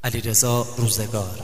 علیرضا روزگار.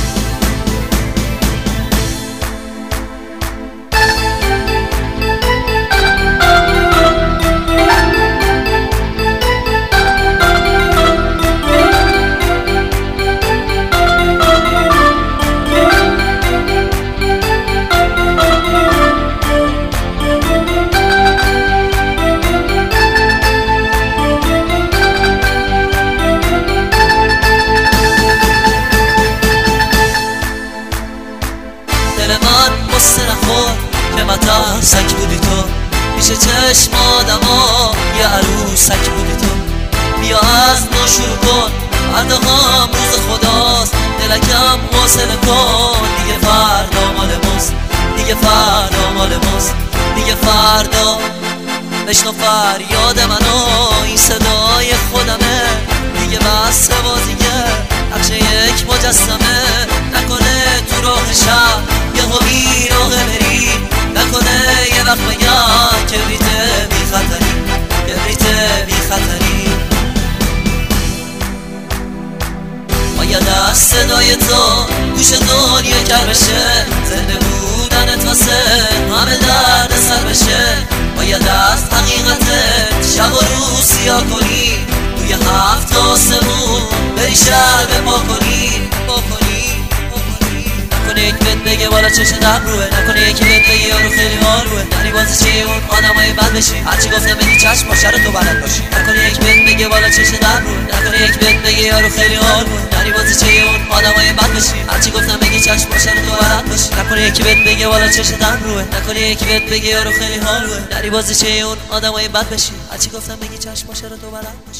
که متاسک بودی تو، پیش چشم آدما یه عروسک بودی تو. بیا از نو شروع کن، فردا هم روز خداست، دلکم حوصله کن. دیگه فردا مال ماست، دیگه فردا مال ماست، دیگه فردا. بشنو فریاد منو، این صدای خودمه. دیگه بس بازیه، نقش یک مجسمه. نکنه تو راه شب یهو بیراقه بری، نکنه یه وقت بگم کبریت بی خطری، کبریت بی خطری. باید از صدای تو گوش دنیا کر بشه، زنده بودنت واسه همه درد سر بشه. باید از حقیقتت شب و روز سیاه کنی، توی هفت آسمون بری شب پا کنی، پا کنی. نکنه یک بهت بگه والا چشم دم روه، نکنه یکی بهت بگه یارو خیلی حالوه. نری بازی چیه اون آدمای بد بشی، هرچی گفتم بگی چشم باشه رو تو بلد باشی. نکنه یک بهت بگه والا چشم دم روه، نکنه یک بهت بگه یارو خیلی حالوه. نری بازی چیه اون آدمای بد بشی، هرچی گفتم بگی چشم باشه رو تو بلد باشی. نکنه یکی بهت بگه والا چشم دم روه، نکنه یکی بهت بگه یارو خیلی حالوه. نری بازی چیه اون آدمای بد بشی، هرچی گفتم بگی چشم باشه رو تو بلد.